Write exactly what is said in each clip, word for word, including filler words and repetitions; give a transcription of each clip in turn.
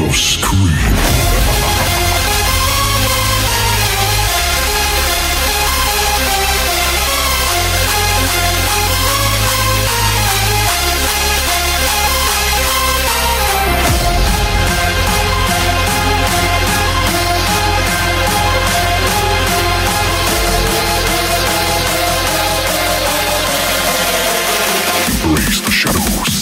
will scream. Embrace the shadows.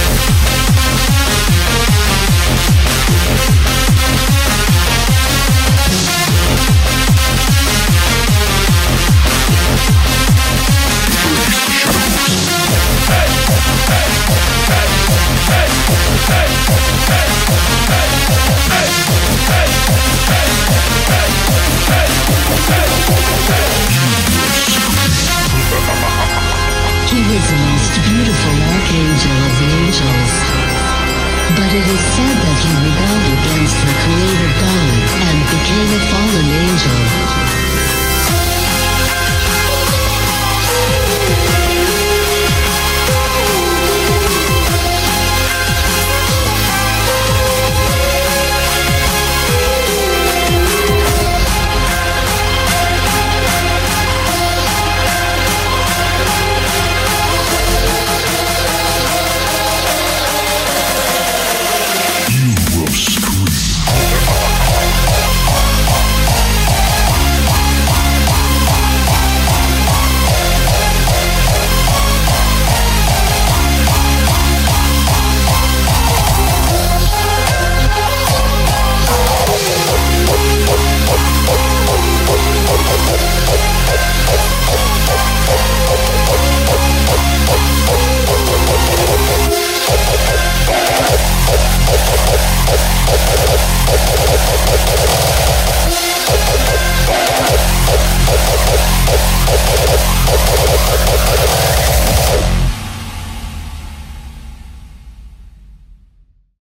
He was the most beautiful archangel of the angels. But it is said that he rebelled against the creator God and became a fallen angel.